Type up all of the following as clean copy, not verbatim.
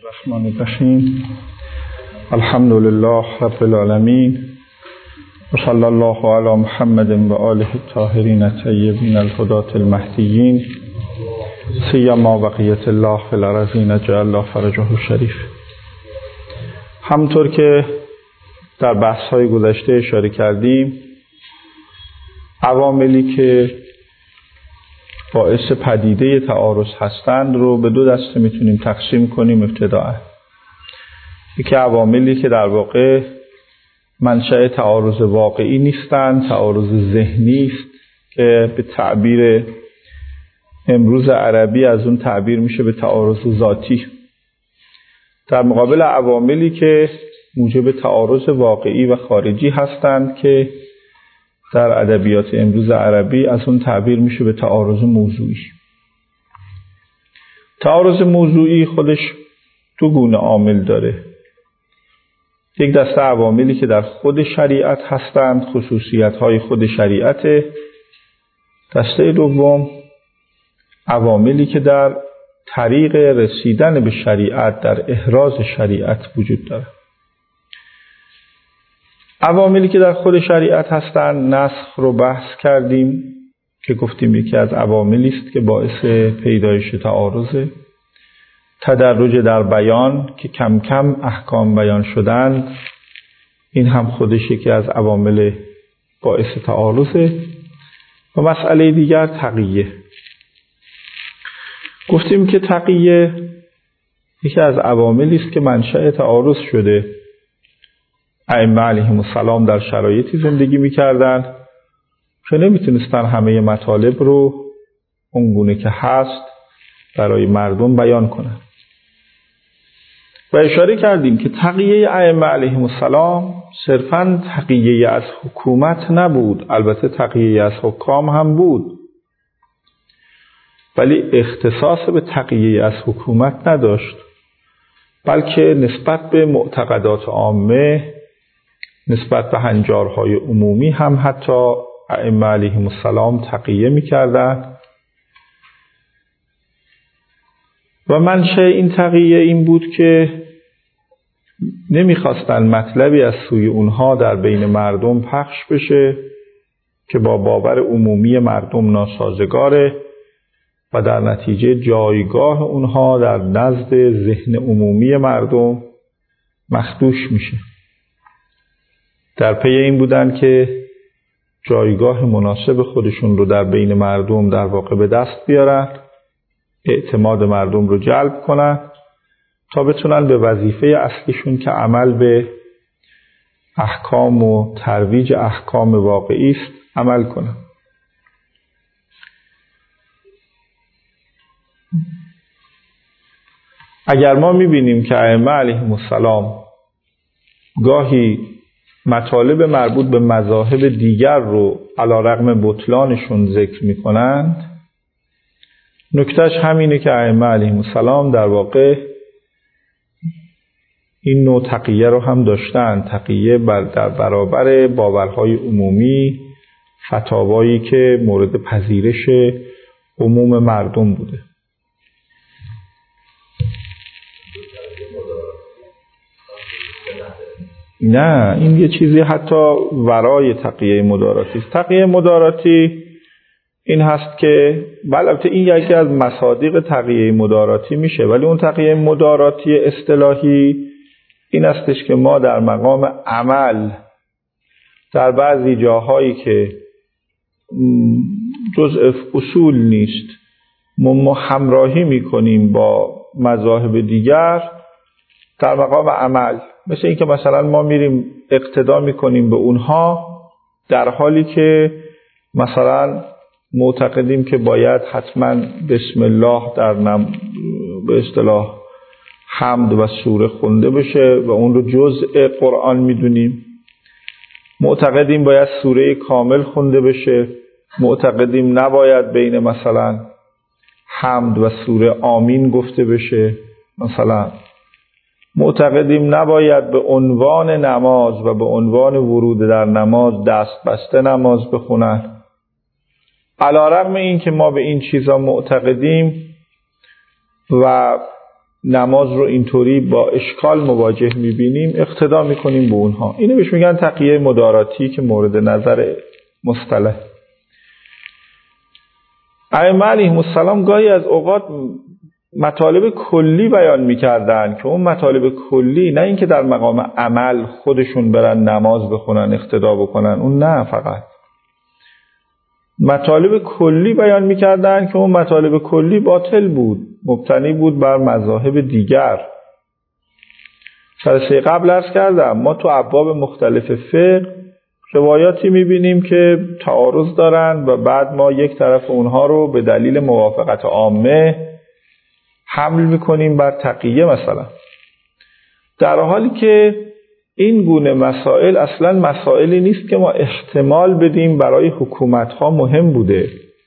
الرحمن الرحیم. الحمد لله رب العالمین و صلی الله علی محمد و آله الطاهرین الطیبین الهداة المهدیین سیما بقیة الله فی الارضین جعل الله فرجه الشریف. همطور که در بحث‌های گذشته اشاره کردیم، عواملی که باعث پدیده تعارض هستند رو به دو دسته میتونیم تقسیم کنیم. ابتداء یکی عواملی که در واقع منشأ تعارض واقعی نیستند، تعارض ذهنی است که به تعبیر امروز عربی از اون تعبیر میشه به تعارض ذاتی، در مقابل عواملی که موجب تعارض واقعی و خارجی هستند که در ادبیات امروز عربی از اون تعبیر میشه به تعارض موضوعی. تعارض موضوعی خودش دو گونه عامل داره. یک دسته عواملی که در خود شریعت هستند، خصوصیت‌های خود شریعت. دسته دوم عواملی که در طریق رسیدن به شریعت، در احراز شریعت وجود داره. عواملی که در خود شریعت هستند، نسخ رو بحث کردیم که گفتیم یکی از عواملی است که باعث پیدایش تعارضه. تدرج در بیان که کم کم احکام بیان شدند، این هم خودش یکی از عوامل باعث تعارضه. و مسئله دیگر تقیه. گفتیم که تقیه یکی از عواملی است که منشأ تعارض شده. ائمه علیهم السلام در شرایطی زندگی می‌کردند که نمی‌تونستن همه مطالب رو اونگونه که هست برای مردم بیان کنند. و اشاره کردیم که تقیه ائمه علیهم السلام صرفاً تقیه از حکومت نبود، البته تقیه از حکام هم بود، ولی اختصاص به تقیه از حکومت نداشت، بلکه نسبت به معتقدات عامه، نسبت به هنجارهای عمومی هم حتی ائمه علیهم السلام تقیه می‌کردند. و منشأ این تقیه این بود که نمی‌خواستند مطلبی از سوی اونها در بین مردم پخش بشه که با باور عمومی مردم ناسازگاره و در نتیجه جایگاه اونها در نزد ذهن عمومی مردم مخدوش میشه. در پی این بودن که جایگاه مناسب خودشون رو در بین مردم در واقع به دست بیارن، اعتماد مردم رو جلب کنن تا بتونن به وظیفه اصلیشون که عمل به احکام و ترویج احکام واقعی است عمل کنن. اگر ما می‌بینیم که ائمه علیهم السلام گاهی مطالب مربوط به مذاهب دیگر رو علیرغم بطلانشون ذکر می‌کنند، نکتهش همینه که ائمه علیهم السلام در واقع این نوع تقیه رو هم داشتن. تقیه در برابر باورهای عمومی، فتاوایی که مورد پذیرش عموم مردم بوده. نه، این یه چیزی حتی ورای تقیه مداراتی است. تقیه مداراتی این هست که البته این یکی از مصادیق تقیه مداراتی میشه، ولی اون تقیه مداراتی اصطلاحی این هستش که ما در مقام عمل در بعضی جاهایی که جزء اصول نیست ما همراهی میکنیم با مذاهب دیگر در مقام عمل. مثل این که مثلا ما میریم اقتدا میکنیم به اونها در حالی که مثلا معتقدیم که باید حتما بسم الله در به اصطلاح حمد و سوره خونده بشه و اون رو جزء قرآن میدونیم. معتقدیم باید سوره کامل خونده بشه. معتقدیم نباید بین مثلا حمد و سوره آمین گفته بشه. مثلا معتقدیم نباید به عنوان نماز و به عنوان ورود در نماز دست بسته نماز بخونن. علیرغم این که ما به این چیزا معتقدیم و نماز رو اینطوری با اشکال مواجه میبینیم اقتدا میکنیم به اونها. اینو بهش میگن تقیه مداراتی که مورد نظر مصطلح. ائمه علیهم السلام گاهی از اوقات مطالب کلی بیان میکردن که اون مطالب کلی نه اینکه در مقام عمل خودشون برن نماز بخونن اقتدا بکنن، اون نه، فقط مطالب کلی بیان میکردن که اون مطالب کلی باطل بود، مبتنی بود بر مذاهب دیگر. جلسه قبل عرض کردم ما تو ابواب مختلف فقه روایاتی میبینیم که تعارض دارن و بعد ما یک طرف اونها رو به دلیل موافقت عامه حمل میکنیم بر تقیه مثلا، در حالی که این گونه مسائل اصلا مسائلی نیست که ما احتمال بدیم برای حکومت‌ها مهم بوده.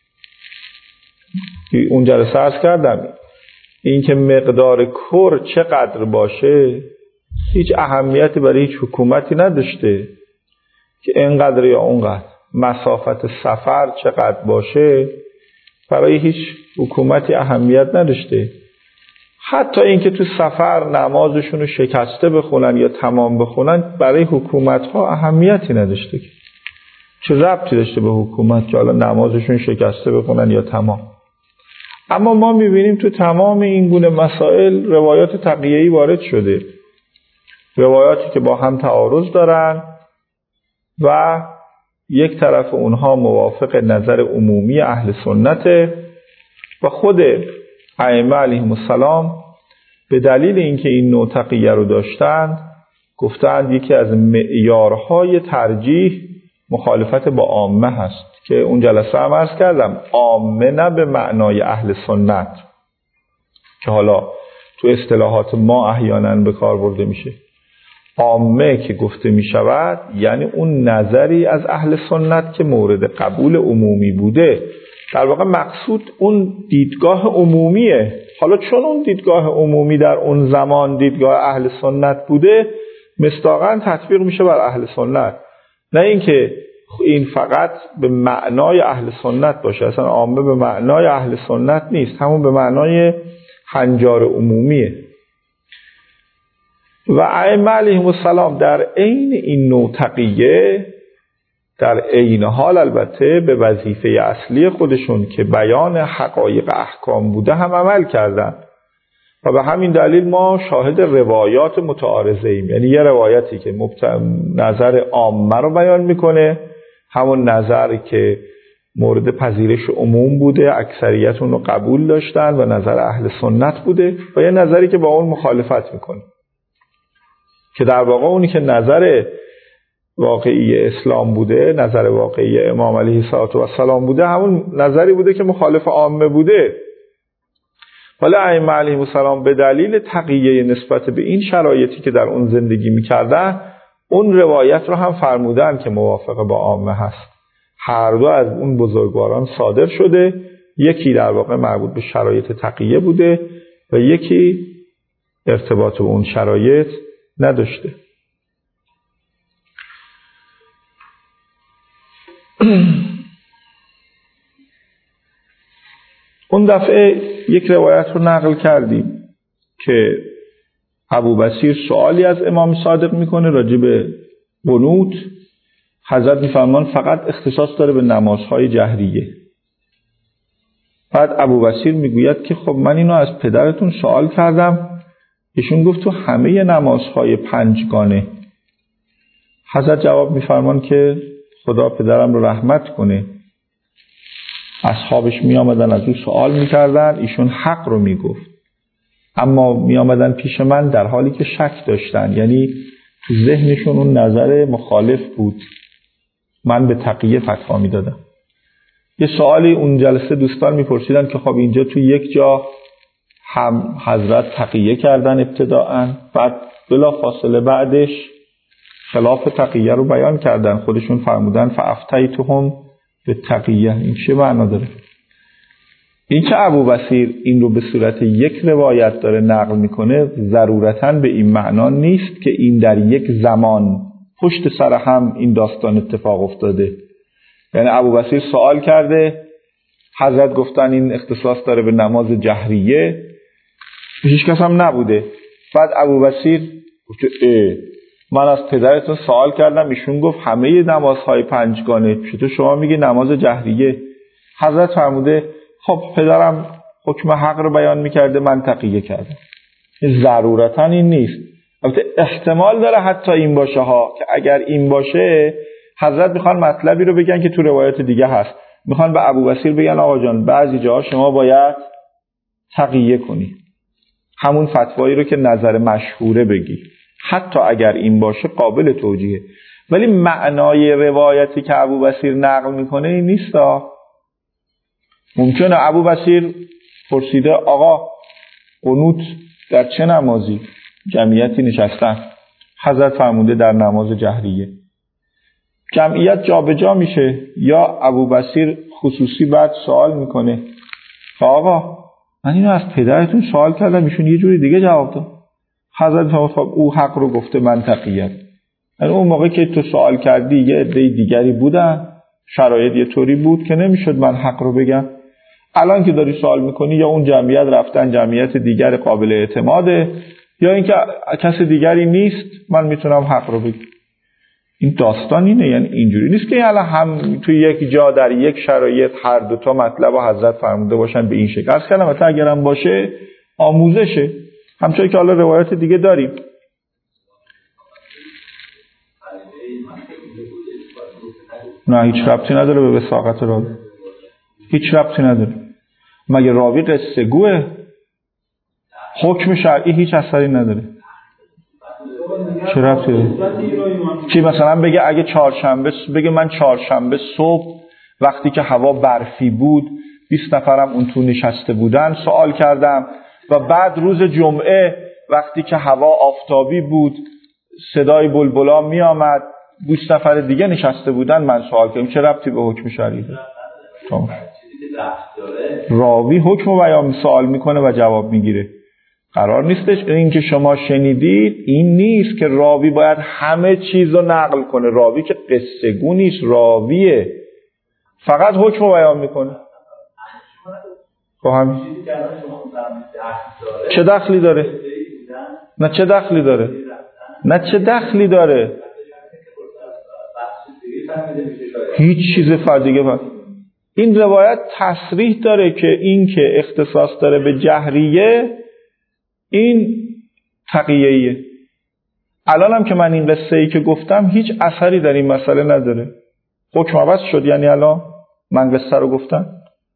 اون جلسه عرض کردم این که مقدار کر چقدر باشه هیچ اهمیتی برای هیچ حکومتی نداشته که اینقدر یا اونقدر. مسافت سفر چقدر باشه برای هیچ حکومتی اهمیت نداشته. حتی اینکه تو سفر نمازشون رو شکسته بخونن یا تمام بخونن برای حکومت‌ها اهمیتی نداشته. چه ربطی داشته به حکومت که حالا نمازشون شکسته بخونن یا تمام؟ اما ما می‌بینیم تو تمام این گونه مسائل روایات تقیه‌ای وارد شده، روایاتی که با هم تعارض دارن و یک طرف اونها موافق نظر عمومی اهل سنته و خود ائمه علیهم السلام به دلیل اینکه این نوع تقیه رو داشتند گفتند یکی از معیارهای ترجیح مخالفت با عامه هست که اون جلسه هم عرض کردم عامه نه به معنای اهل سنت که حالا تو اصطلاحات ما احیانا به کار برده میشه. عامه که گفته میشود یعنی اون نظری از اهل سنت که مورد قبول عمومی بوده. در واقع مقصود اون دیدگاه عمومیه. حالا چون اون دیدگاه عمومی در اون زمان دیدگاه اهل سنت بوده مصداقاً تطبیق میشه بر اهل سنت، نه اینکه این فقط به معنای اهل سنت باشه. اصلا عامه به معنای اهل سنت نیست، همون به معنای هنجار عمومیه. و ائمه علیهم السلام در عین این نوع تقیه در عین حال البته به وظیفه اصلی خودشون که بیان حقایق احکام بوده هم عمل کردن و به همین دلیل ما شاهد روایات متعارضه ایم. یعنی یه روایتی که نظر عامه رو بیان میکنه، همون نظری که مورد پذیرش عموم بوده، اکثریت اون رو قبول داشتن و نظر اهل سنت بوده، و یه نظری که با اون مخالفت میکنه که در واقع اونی که نظر واقعی اسلام بوده، نظر واقعی امام علیه السلام بوده، همون نظری بوده که مخالف عامه بوده. ولی ائمه علیهم السلام به دلیل تقیه نسبت به این شرایطی که در اون زندگی میکردن اون روایت رو هم فرمودن که موافق با عامه هست. هر دو از اون بزرگواران صادر شده، یکی در واقع مربوط به شرایط تقیه بوده و یکی ارتباط به اون شرایط نداشته. اون دفعه یک روایت رو نقل کردیم که ابوبصیر سوالی از امام صادق میکنه راجع به قنوت. حضرت میفرمان فقط اختصاص داره به نمازهای جهریه. بعد ابوبصیر میگوید که خب من اینو از پدرتون سوال کردم، ایشون گفت تو همه نمازهای پنجگانه. حضرت جواب میفرمان که خدا پدرم رو رحمت کنه، اصحابش می آمدن از او سوال می کردن، ایشون حق رو می گفت، اما می آمدن پیش من در حالی که شک داشتن، یعنی تو ذهنشون اون نظر مخالف بود، من به تقیه فتوا می دادم. یه سوالی اون جلسه دوستان می پرسیدن که خب اینجا تو یک جا هم حضرت تقیه کردن ابتداءً، بعد بلا فاصله بعدش خلاف تقیه رو بیان کردن، خودشون فرمودن فافتیتهم به تقیه. این چه معنا داره؟ این که ابوبصیر این رو به صورت یک روایت داره نقل میکنه ضرورتاً به این معنا نیست که این در یک زمان پشت سر هم این داستان اتفاق افتاده. یعنی ابوبصیر سوال کرده، حضرت گفتن این اختصاص داره به نماز جهریه، هیچ کس هم نبوده. بعد ابوبصیر گفت من از پدرتون سوال کردم، ایشون گفت همه نمازهای پنجگانه، چطور شما میگی نماز جهریه؟ حضرت فرموده خب پدرم حکم حق رو بیان میکرده، من تقیه کردم. ضرورتا این نیست. البته احتمال داره حتی این باشه ها، که اگر این باشه حضرت میخوان مطلبی رو بگن که تو روایت دیگه هست، میخوان به ابوبصیر بگن آقا جان بعضی جاها شما باید تقیه کنی، همون فتوایی رو که نظر مشهوره بگی، حتی اگر این باشه قابل توجیهه. ولی معنای روایتی که ابوبصیر نقل میکنه این نیست. ممکنه ابوبصیر پرسیده آقا قنوت در چه نمازی؟ جمعیتی نشستن، حضرت فرموده در نماز جهریه. جمعیت جابجا میشه، یا ابوبصیر خصوصی بعد سوال میکنه آقا من اینو از پدرتون سوال کردم، ایشون یه جوری دیگه جواب داد. حضرت فرمود خب او حق رو گفته، من تقیت. یعنی اون موقع که تو سوال کردی یه عده دیگری بودن، شرایط یه طوری بود که نمیشد من حق رو بگم. الان که داری سوال میکنی یا اون جمعیت رفتن جمعیت دیگر قابل اعتماده، یا اینکه کس دیگری نیست من میتونم حق رو بگم. این داستان اینه، یعنی اینجوری نیست که الان هم توی یک جا در یک شرایط هر دوتا مطلب و حضرت فرموده باشن به این شکل. از کلمت اگرم باشه آموزشه، همچنین که حالا روایت دیگه داریم. نه هیچ ربطی نداره به وثاقت راوی، هیچ ربطی نداره. مگه راوی قصه گوه؟ حکم شرعی هیچ اثری نداره. چه ربطی داره؟ چی مثلا بگه اگه چهارشنبه، بگه من چهارشنبه صبح وقتی که هوا برفی بود 20 نفرم اون تو نشسته بودن سوال کردم، و بعد روز جمعه وقتی که هوا آفتابی بود صدای بلبلا می آمد 20 نفر دیگه نشسته بودن من سوال کردم. چه ربطی به حکم شرعی داره؟ راوی حکم بیان سوال میکنه و جواب میگیره. قرار نیستش این که شما شنیدید این نیست که راوی باید همه چیز رو نقل کنه. راوی که قصه گو نیست، راویه، فقط حکم بیان میکنه. همین چه دخلی داره؟ نه چه دخلی داره؟ نه چه دخلی داره؟ هیچ چیز دیگه با این روایت تصریح داره که این که اختصاص داره به جهریه این تقیه‌ایه. الان هم که من این قصه ای که گفتم هیچ اثری در این مسئله نداره. حکم عوض شد، یعنی الان من قصه رو گفتم.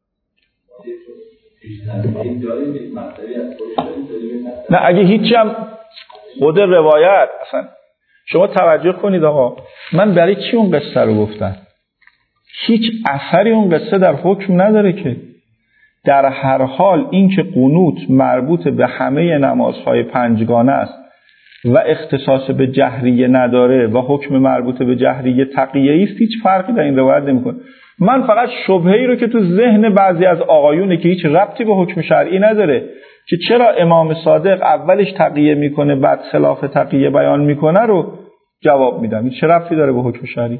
نه اگه هیچی هم خود روایت اصلا شما توجه کنید آقا من برای چی اون قصه رو گفتم؟ هیچ اثری اون قصه در حکم نداره که. در هر حال این که قنوت مربوط به همه نمازهای پنجگانه است و اختصاص به جهریه نداره و حکم مربوط به جهریه تقیه‌ای است، هیچ فرقی در این روایت نمی‌کنه. من فقط شبهه‌ای رو که تو ذهن بعضی از آقایونه که هیچ ربطی به حکم شرعی نداره که چرا امام صادق اولش تقیه میکنه بعد خلاف تقیه بیان میکنه رو جواب میدم. این چه ربطی داره به حکم شرعی؟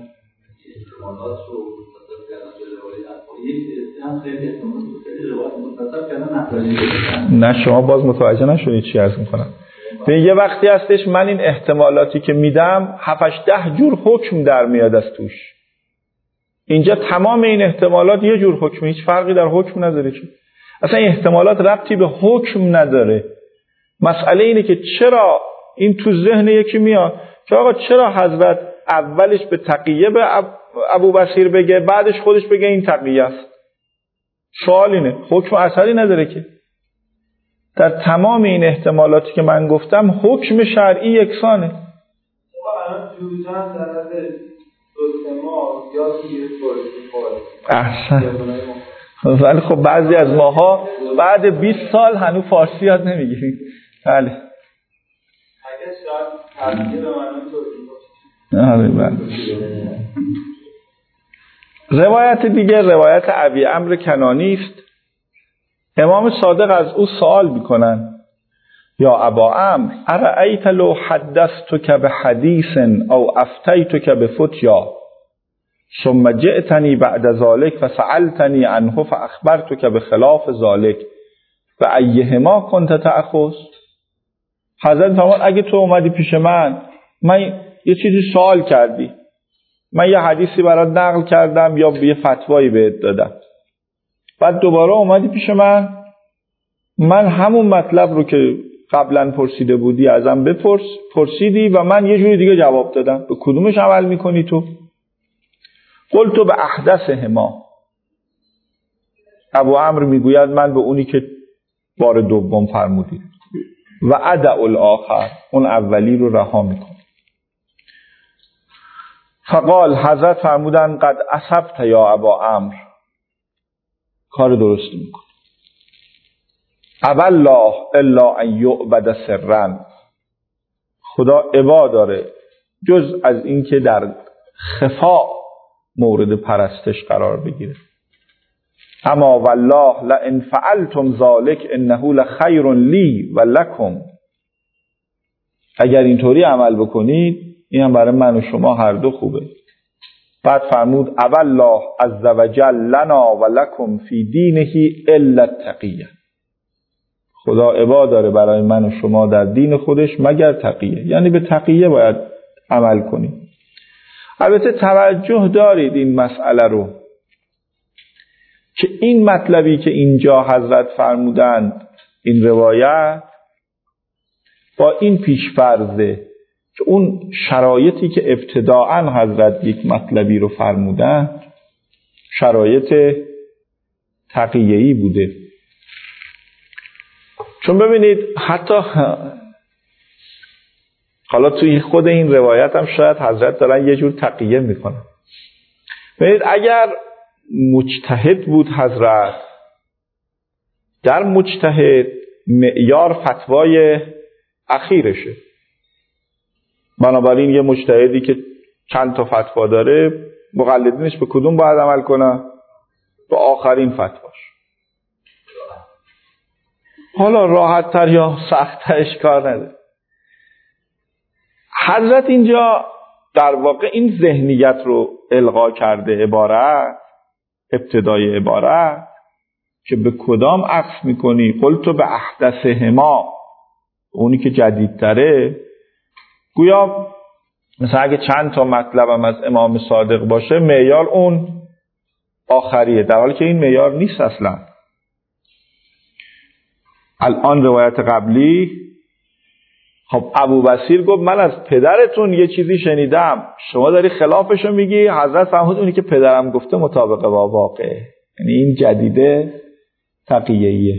نه شما باز متوجه نشدید چی عرض میکنم. به یه وقتی هستش من این احتمالاتی که میدم 7-10 جور حکم در میاد از توش. اینجا تمام این احتمالات یه جور حکم، هیچ فرقی در حکم نداره. چی؟ اصلا این احتمالات ربطی به حکم نداره. مسئله اینه که چرا این تو ذهن یکی میاد که آقا چرا حضرت اولش به تقیه به ابوبصیر بگه بعدش خودش بگه این تقیه است. سوال اینه، حکم اثری نداره که. در تمام این احتمالاتی که من گفتم حکم شرعی یکسانه. احسن. ولی خب بعضی از ماها بعد 20 سال هنوز فارسی یاد نمیگیریم. بله. اگه شاید ترجمه به معنی توضیح باشه. روایت دیگه روایت ابی عمرو کنانی است. امام صادق از او سوال میکنن یا ابا عمرو ارأیت لو حدثتک بحدیث او افتیتک بفتیا ثم جئتنی بعد ذلك فسألتنی عنه فاخبرتک بخلاف ذلك و ایهما کنت تأخذ. حضرت فرمود اگه تو اومدی پیش من یه چیزی سوال کردی، من یه حدیثی برات نقل کردم یا یه فتوایی بهت دادم، بعد دوباره اومدی پیش من همون مطلب رو که قبلا پرسیده بودی ازم پرسیدی و من یه جوری دیگه جواب دادم، به کدومش عمل میکنی تو؟ قلت به احدثهما. ابو عمرو میگوید من به اونی که بار دوم فرمودید و ادع الاخر، اون اولی رو رها میکنم. فقال، حضرت فرمودن قد اصبت یا ابا عمرو، کار درست میکن. ابا الله الا ان یعبد سرا، خدا ابا داره جز از این که در خفا مورد پرستش قرار بگیره. اما والله لئن فعلتم ذلک انه لخیر لی و لکم، اگر اینطوری عمل بکنید این هم برای من و شما هر دو خوبه. بعد فرمود ابا الله عز وجل لنا و لکم فی دینه الا التقیه، خدا ابا داره برای من و شما در دین خودش مگر تقیه، یعنی به تقیه باید عمل کنیم. البته توجه دارید این مسئله رو که این مطلبی که اینجا حضرت فرمودند، این روایت با این پیش‌فرضه که اون شرایطی که ابتداعاً حضرت یک مطلبی رو فرمودند شرایط تقیه‌ای بوده. چون ببینید حتی حالا توی خود این روایت هم شاید حضرت دارن یه جور تقیه میکنن. ببینید اگر مجتهد بود حضرت، در مجتهد معیار فتوای اخیرشه، بنابراین یه مجتهدی که چند تا فتوا داره مقلدینش به کدوم باید عمل کنه؟ به آخرین فتواش. حالا راحت تر یا سخت ترش کار نداره. حضرت اینجا در واقع این ذهنیت رو القا کرده، عبارت ابتدای عبارت که به کدام عکس میکنی؟ قلت به احدثهما، اونی که جدیدتره. گویا مثلا اگه چند تا مطلبم از امام صادق باشه معیار اون آخریه، در حالی که این معیار نیست اصلا. الان روایت قبلی، خب ابو بصیر گفت من از پدرتون یه چیزی شنیدم، شما داری خلافشو میگی. حضرت فرمود اونی که پدرم گفته مطابق با واقعه، یعنی این جدیده تقیه‌ایه.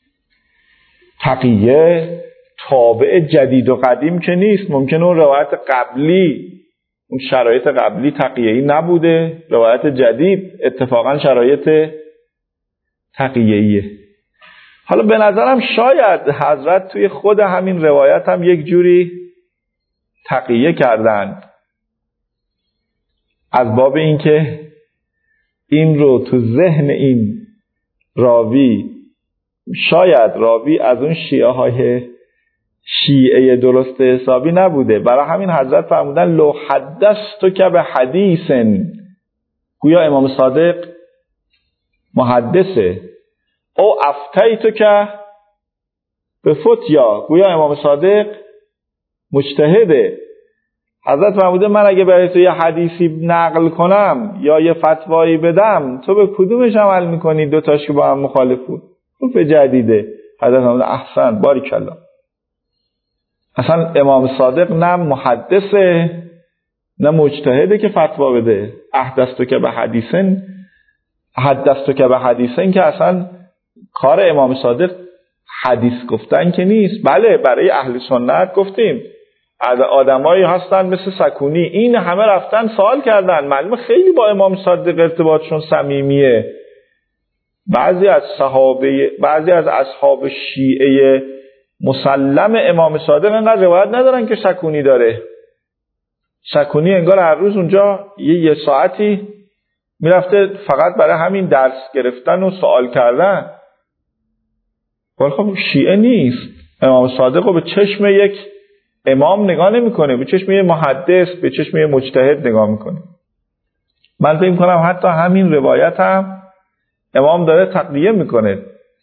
تقیه تابع جدید و قدیم که نیست. ممکنه اون روایت قبلی، اون شرایط قبلی تقیه‌ای نبوده، روایت جدید اتفاقا شرایط تقیه‌ایه. حالا به نظرم شاید حضرت توی خود همین روایت هم یک جوری تقیه کردند، از باب اینکه این رو تو ذهن این راوی، شاید راوی از اون شیعه درست حسابی نبوده، برای همین حضرت فرمودن لو حدثتک به حدیث، گویا امام صادق محدثه، او افتیتک به فتیا، گویا امام صادق مجتهده. حضرت فرموده من اگه برای تو یه حدیثی نقل کنم یا یه فتوایی بدم، تو به کدومش عمل میکنی؟ دوتاش که با هم مخالف بود. اون به جدیده. حضرت فرموده احسن، باریکالله. اصلا امام صادق نه محدثه نه مجتهده که فتوا بده. حدثتک به حدیثن که اصلا کار امام صادق حدیث گفتن که نیست. بله برای اهل سنت گفتیم آدمایی هستن مثل سکونی، این همه رفتن سوال کردن، معلومه خیلی با امام صادق ارتباطشون صمیمیه. بعضی از اصحاب شیعه مسلم امام صادق انقدر روایت ندارن که سکونی داره. سکونی انگار هر روز اونجا یه ساعتی میرفته فقط برای همین درس گرفتن و سوال کردن. ولی خب شیعه نیست. امام صادق رو به چشم یک امام نگاه نمیکنه، به چشم یک محدث، به چشم یک مجتهد نگاه میکنه. من فکر میکنم حتی همین روایت هم امام داره تقویه میکنه.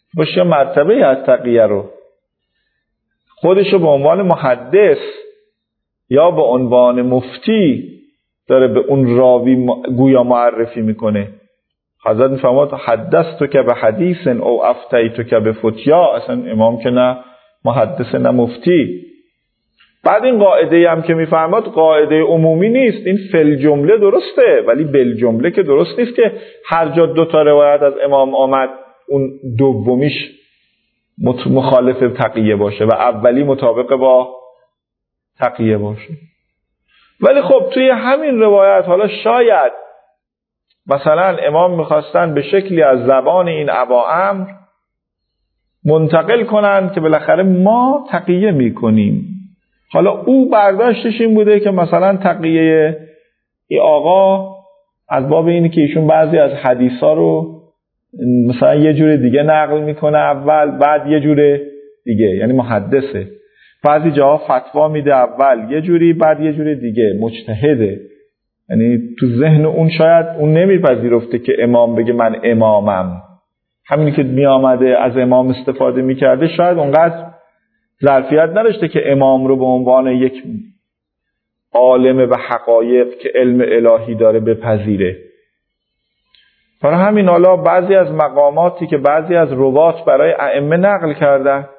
باشه مرتبه از تقیه رو خودشو به عنوان محدث یا به عنوان مفتی داره به اون راوی گویا معرفی میکنه. حضرت میفرماد حدثتو که به حدیث او افتیتو که به فتیا. اصلا امام که نه محدث نه مفتی. بعد این قاعده هم که میفرماد قاعده عمومی نیست، این فل جمله درسته ولی بل جمله که درست نیست که هر جا 2 تا روایت از امام آمد اون دومیش مخالف تقیه باشه و اولی مطابق با تقیه باشه. ولی خب توی همین روایت حالا شاید مثلا امام میخواستن به شکلی از زبان این ابا عمرو منتقل کنن که بالاخره ما تقیه میکنیم. حالا او برداشتش این بوده که مثلا تقیه ای آقا از باب اینه که ایشون بعضی از حدیثا رو مثلا یه جور دیگه نقل میکنه اول، بعد یه جور دیگه، یعنی محدثه. بعضی جاها فتوا میده اول یه جوری بعد یه جور دیگه، مجتهده. یعنی تو ذهن اون شاید اون نمیپذیرفته که امام بگه من امامم. همینی که میامده از امام استفاده میکرده شاید اونقدر ظرفیت نداشته که امام رو به عنوان یک عالم به حقایق که علم الهی داره بپذیره. برای همین حالا بعضی از مقاماتی که بعضی از روات برای ائمه نقل کردن،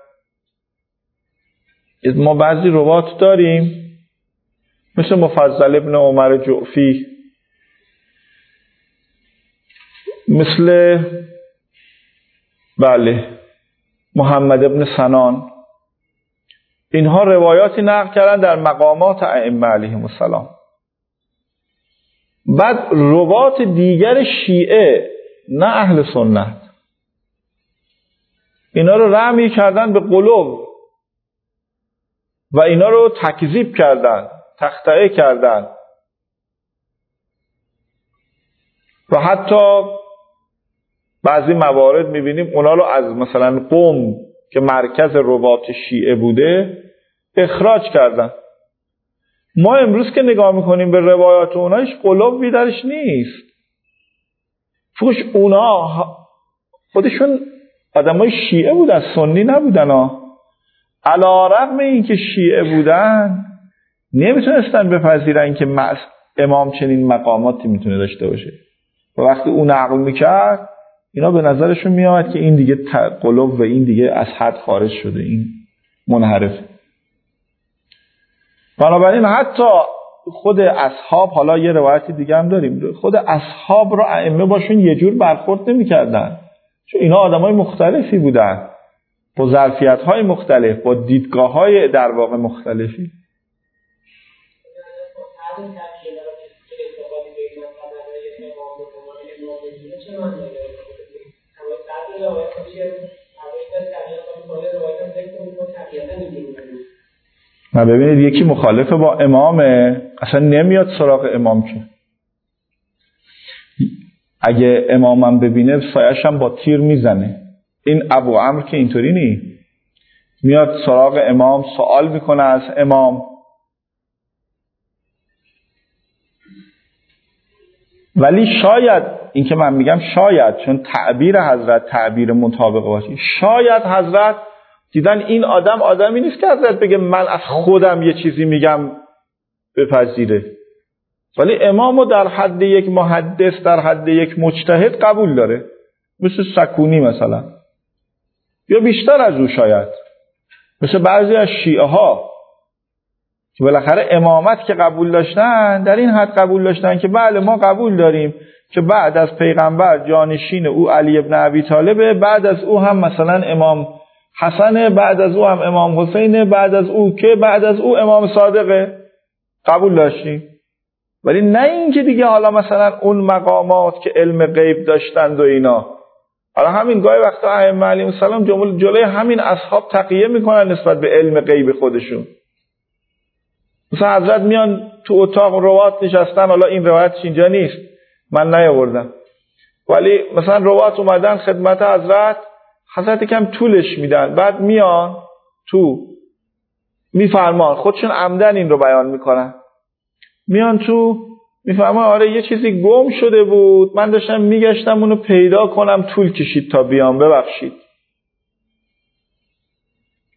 ما بعضی روات داریم مثل مفضل ابن عمر جعفی، مثل محمد ابن سنان، اینها روایاتی نقل کردن در مقامات ائمه علیهم السلام. بعد روات دیگر شیعه نه اهل سنت اینا رو رمی کردن به قلوب و اینا رو تکذیب کردن، تخطئه کردن و حتی بعضی موارد میبینیم اونا رو از مثلا قم که مرکز روات شیعه بوده اخراج کردن. ما امروز که نگاه میکنیم به روایات اونا هیچ قلوبی درش نیست. فوش اونا خودشون آدمای شیعه بودن، سنی نبودن ها. علی رغم این که شیعه بودن نمیتونستن بپذیرن که امام چنین مقاماتی میتونه داشته باشه و وقتی اون نقل میکرد اینا به نظرشون میاد که این دیگه قلوب و این دیگه از حد خارج شده، این منحرفه. بنابراین حتی خود اصحاب، حالا یه روایتی دیگه هم داریم، خود اصحاب رو ائمه باشون یه جور برخورد نمی‌کردن، چون اینا آدمای مختلفی بودن با ظرفیت‌های مختلف، با دیدگاه‌های در واقع مختلفی. ما ببینید یکی مخالفه با امامه اصلا نمیاد سراغ امام که اگه امامم ببینه سایش هم با تیر میزنه. این ابو عمرو که اینطوری نی، میاد سراغ امام سوال میکنه از امام. ولی شاید این که من میگم شاید، چون تعبیر حضرت تعبیر مطابق باشه، شاید حضرت دیدن این آدم آدمی نیست که حضرت بگه من از خودم یه چیزی میگم بپذیره، ولی امامو در حد یک محدث، در حد یک مجتهد قبول داره، مثل سکونی مثلا، یا بیشتر از او شاید، مثل بعضی از شیعه ها که بالاخره امامت که قبول داشتن در این حد قبول داشتن که بله ما قبول داریم که بعد از پیغمبر جانشین او علی ابن ابی طالبه، بعد از او هم مثلا امام حسنه، بعد از او هم امام حسینه، بعد از او که بعد از او امام صادقه، قبول داشتیم. ولی نه این که دیگه حالا مثلا اون مقامات که علم غیب داشتند و اینا، حالا همین گاهی وقتا ائمه علیهم السلام جلوی همین اصحاب تقیه میکنن نسبت به علم غیب خودشون. مثلا حضرت میان تو اتاق روات نشستن، حالا این روایتش اینجا نیست من نیاوردم، ولی مثلا روات اومدن خدمت حضرت کم طولش میدن، بعد میان تو میفرمان، خودشون عمدن این رو بیان میکنن، میان تو میفرمان آره یه چیزی گم شده بود من داشتم میگشتم اونو پیدا کنم، طول کشید تا بیام، ببخشید.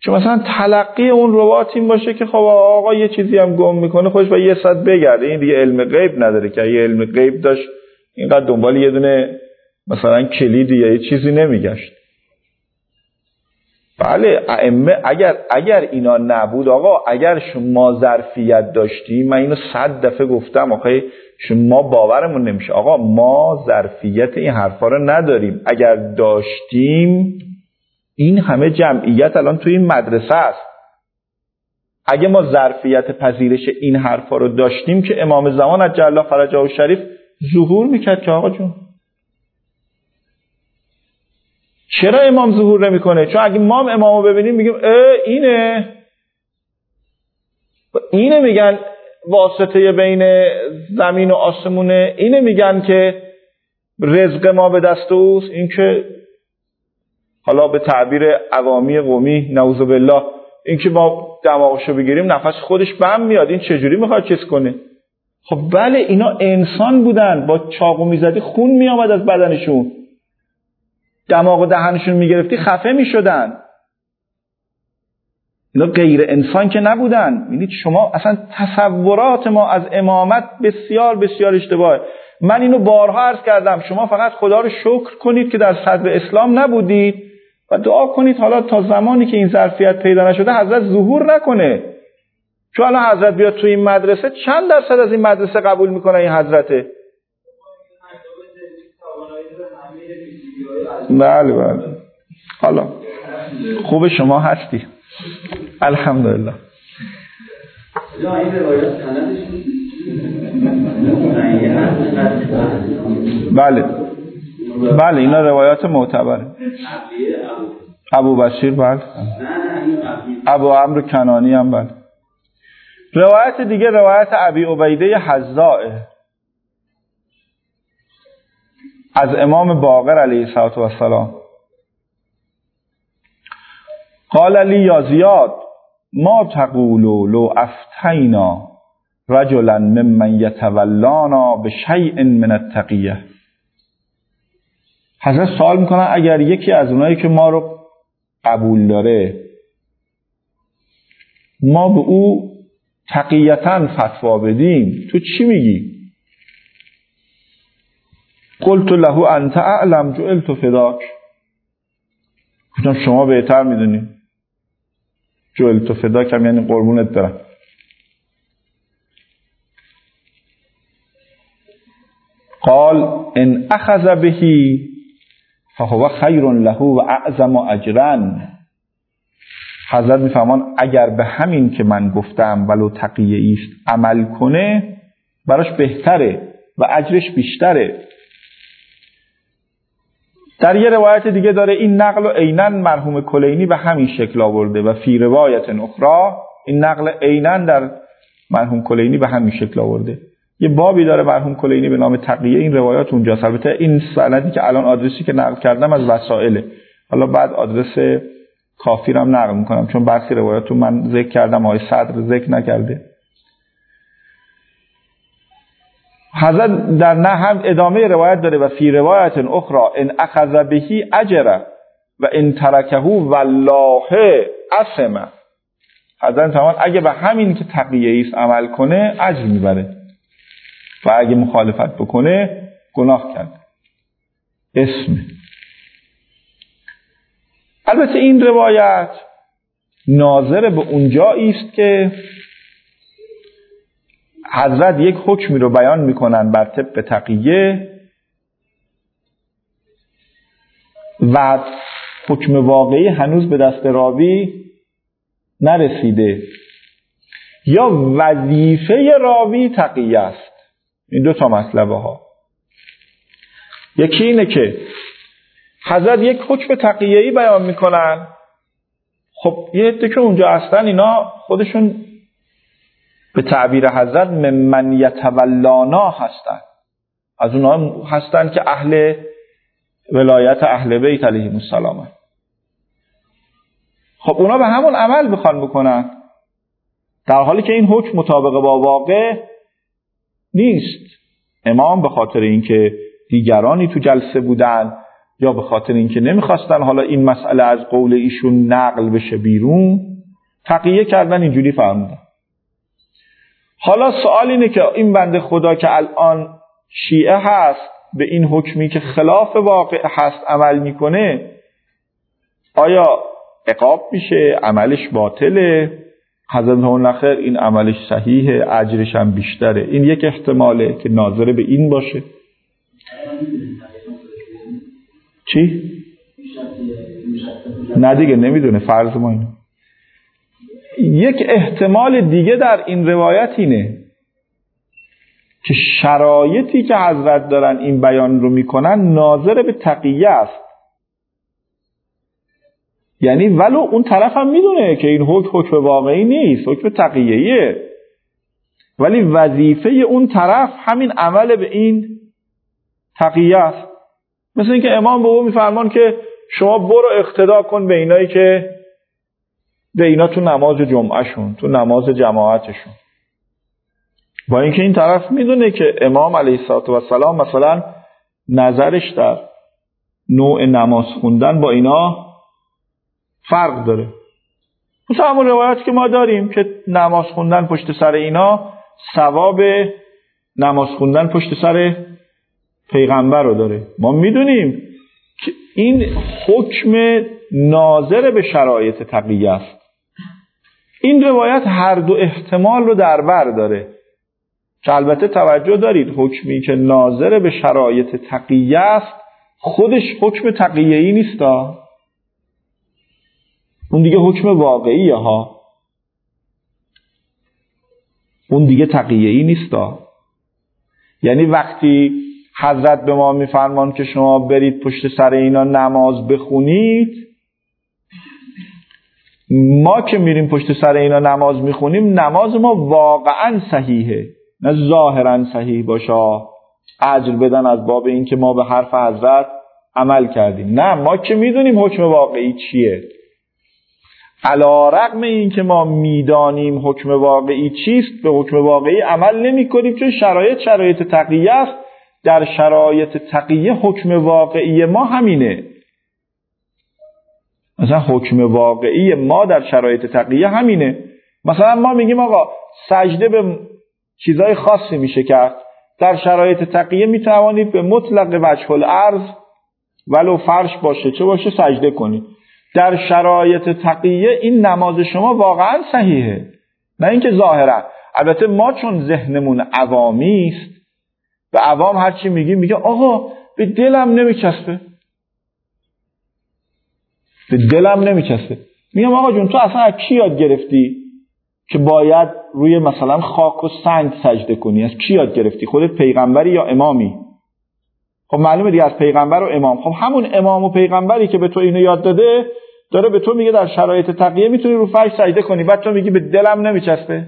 چون مثلا تلقی اون روایت این باشه که خب آقا یه چیزی هم گم میکنه خودش و یه ساعت بگرده، این دیگه علم غیب نداره که یه علم غیب داشت اینقدر دنبال یه دونه مثلا کلیدی یا یه چیزی نمیگشت. بله ائمه اگر اینا نبود آقا، اگر شما ظرفیت داشتیم، من اینو 100 دفعه گفتم آخه شما باورمون نمیشه آقا ما ظرفیت این حرفا رو نداریم، اگر داشتیم این همه جمعیت الان توی این مدرسه است. اگه ما ظرفیت پذیرش این حرفا رو داشتیم که امام زمان عجل الله فرجه الشریف ظهور میکرد که آقا جون چرا امام ظهور نمیکنه؟ چون اگه ما امامو ببینیم میگیم اینه میگن واسطه بین زمین و آسمونه، اینه میگن که رزق ما به دست اوست. این که حالا به تعبیر عوامی قومی نعوذ بالله، این که ما دماغشو بگیریم نفس خودش بم میاد، این چجوری میخواد چیز کنه؟ خب بله اینا انسان بودن، با چاقو میزدی خون میامد از بدنشون، دماغ و دهنشون میگرفتی خفه میشدن. اینا غیر انسان که نبودن. ببینید شما اصلا تصورات ما از امامت بسیار بسیار اشتباهه. من اینو بارها عرض کردم، شما فقط خدا رو شکر کنید که در صدر اسلام نبودید و دعا کنید حالا تا زمانی که این ظرفیت پیدا نشده حضرت ظهور نکنه. چون الان حضرت بیاد تو این مدرسه چند درصد از این مدرسه قبول میکنه این حضرته؟ بله حالا خوب شما هستی الحمدلله. بله اینا روایات معتبره. ابو بشیر بله، ابو عمرو کنانی هم بله. روایت دیگه روایت ابی عبیده حذاء از امام باقر علیه السلام. قال لی یا زیاد ما تقول لو افتینا رجلا ممن یتولانا بشیء من التقیه. حضرت سوال میکنن اگر یکی از اونایی که ما رو قبول داره ما به او تقیتاً فتوا بدیم تو چی میگی؟ قلت له انت اعلم جعلت فداک. گفتم شما بهتر میدونی. جعلت فداک هم یعنی قربونت برم. قال ان اخذ به فهو خیر له و اعظم اجرا. حضرت میفهمان اگر به همین که من گفتم ولو تقیه است عمل کنه براش بهتره و اجرش بیشتره. در یه روایت دیگه داره این نقل و عیناً مرحوم کلینی به همین شکل آورده و فی روایت اخرى این نقل عیناً در مرحوم کلینی به همین شکل آورده. یه بابی داره مرحوم کلینی به نام تقیه، این روایات اونجا. البته این سندی که الان آدرسی که نقل کردم از وسائله، حالا بعد آدرس کافی رو هم نقل میکنم چون برخی روایاتو من ذکر کردم آقای صدر ذکر نکرده. حضرت در نه هم ادامه روایت داره و فی روایت اخرى ان اخذ به اجر و ان ترکه والله اسم. حضرت فرمان اگه به همین که تقیه است عمل کنه اجر میبره و اگه مخالفت بکنه گناه کرد، اسم. البته این روایت ناظر به اونجایی است که حضرت یک حکمی رو بیان میکنن بر طبق تقیه و حکم واقعی هنوز به دست راوی نرسیده یا وظیفه راوی تقیه است. این دو تا مطلبه ها. یکی اینه که حضرت یک حکم تقیه‌ای بیان میکنن، خب یه عده که اونجا هستن اینا خودشون به تعبیر حضرت ممن یتولانا هستن، از اونها هستن که اهل ولایت اهل بیت علیهم السلام. خب اونا به همون عمل بخوان بکنن در حالی که این حکم مطابق با واقع نیست. امام به خاطر اینکه دیگرانی تو جلسه بودن یا به خاطر اینکه نمیخواستن حالا این مسئله از قول ایشون نقل بشه بیرون، تقیه کردن، اینجوری فرمودن. حالا سوال اینه که این بنده خدا که الان شیعه هست به این حکمی که خلاف واقع هست عمل میکنه، آیا عقاب میشه؟ عملش باطله؟ حضرت الله خیر این عملش صحیحه، اجرش هم بیشتره. این یک احتماله که ناظر به این باشه. چی؟ نه دیگه نمیدونه، فرض ما اینه. یک احتمال دیگه در این روایت اینه که شرایطی که حضرت دارن این بیان رو میکنن ناظر به تقیه است. یعنی ولو اون طرف هم میدونه که این حکم واقعی نیست، حکم تقیه‌ایه، ولی وظیفه اون طرف همین عمل به این تقیه است. مثل اینکه امام به او میفرمان که شما برو اقتدا کن به اینایی که به اینا تو نماز جمعهشون، تو نماز جماعتشون، با اینکه این طرف میدونه که امام علیه السلام مثلا نظرش در نوع نماز خوندن با اینا فرق داره. مثلا همون روایت که ما داریم که نماز خوندن پشت سر اینا ثواب نماز خوندن پشت سر پیغمبر رو داره. ما میدونیم که این حکم ناظر به شرایط تقیه است. این روایت هر دو احتمال رو در بر داره که البته توجه دارید حکمی که ناظر به شرایط تقیه است خودش حکم تقیه‌ای نیست، اون دیگه حکم واقعیه ها، اون دیگه تقیه‌ای نیست. یعنی وقتی حضرت به ما میفرمان که شما برید پشت سر اینا نماز بخونید، ما که میریم پشت سر اینا نماز میخونیم نماز ما واقعا صحیحه، نه ظاهرا صحیح باشه اجر بدن از باب این که ما به حرف حضرت عمل کردیم. نه، ما که میدونیم حکم واقعی چیه، علی رغم این که ما میدانیم حکم واقعی چیست به حکم واقعی عمل نمی کنیم، چون شرایط تقیه است. در شرایط تقیه حکم واقعی ما همینه. مثلا حکم واقعی ما در شرایط تقیه همینه. مثلا ما میگیم آقا سجده به چیزای خاصی میشه کرد، در شرایط تقیه میتوانید به مطلق وجه الارض ولو فرش باشه چه باشه سجده کنید. در شرایط تقیه این نماز شما واقعا صحیحه، نه اینکه ظاهرا. البته ما چون ذهنمون عوامی است، به عوام هرچی میگیم میگه آقا به دلم نمیچسبه، به دلم نمیچسبه. میگم آقا جون تو اصلا از کی یاد گرفتی که باید روی مثلا خاک و سنگ سجده کنی؟ از کی یاد گرفتی؟ خودت پیغمبری یا امامی؟ خب معلومه دیگه از پیغمبر و امام. خب همون امام و پیغمبری که به تو اینو یاد داده داره به تو میگه در شرایط تقیه میتونی رو فرش سجده کنی، بعد تو میگی به دلم نمیچسبه.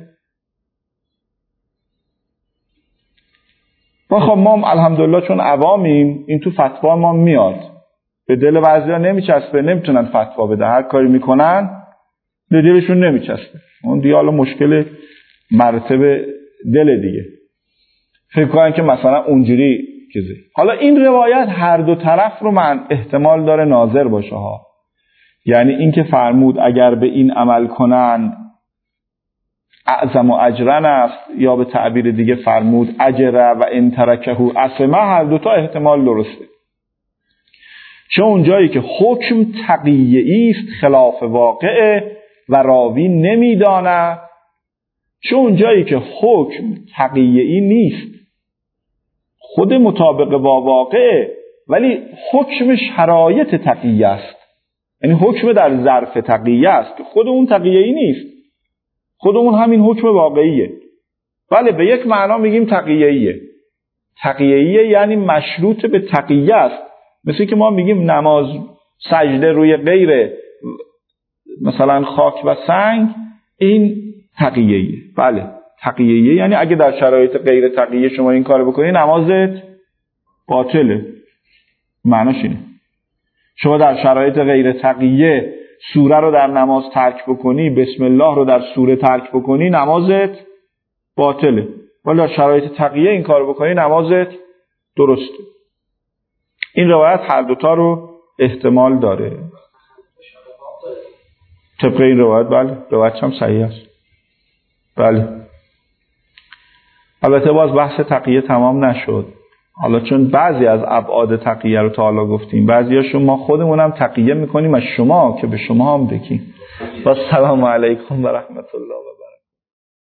خب ما الحمدلله چون عوامیم این تو فتوا ما میاد، به دل بعضیا نمیچسبه، نمیتونن فتوا بده، هر کاری میکنن به دلشون نمیچسبه. اون دیگه حالا مشکل مرتبه دل دیگه، فکر کنن که مثلا اونجوری چیزه. حالا این روایت هر دو طرف رو من احتمال داره ناظر باشه ها. یعنی این که فرمود اگر به این عمل کنن اعظم و اجرن است، یا به تعبیر دیگه فرمود اجره و ان ترکه اسمه، هر دوتا احتمال درسته. چون اون جایی که حکم تقیه‌ای است خلاف واقعه و راوی نمیداند، چون اون جایی که حکم تقیه‌ای نیست خود مطابق با واقعه ولی حکم شرایط تقیه است، یعنی حکم در ظرف تقیه است که خود اون تقیه‌ای نیست، خود اون همین حکم واقعیه. بله به یک معنا میگیم تقیه‌ایه. تقیه‌ایه یعنی مشروط به تقیه است. مثل که ما میگیم نماز سجده روی غیر مثلا خاک و سنگ این تقیه‌ایه. بله تقیه‌ایه یعنی اگه در شرایط غیر تقیه شما این کارو بکنی نمازت باطله. معناش اینه. شما در شرایط غیر تقیه سوره رو در نماز ترک بکنی، بسم الله رو در سوره ترک بکنی، نمازت باطله. ولی در شرایط تقیه این کار بکنی نمازت درسته. این روایت هر دوتا رو احتمال داره. طبق این روایت بله، روایت هم صحیح است. بله. البته باز بحث تقیه تمام نشد. حالا چون بعضی از ابعاد تقیه رو تا حالا گفتیم، بعضیاشو ما خودمون هم تقیه میکنیم از شما که به شما هم بگیم. و السلام علیکم و رحمت الله.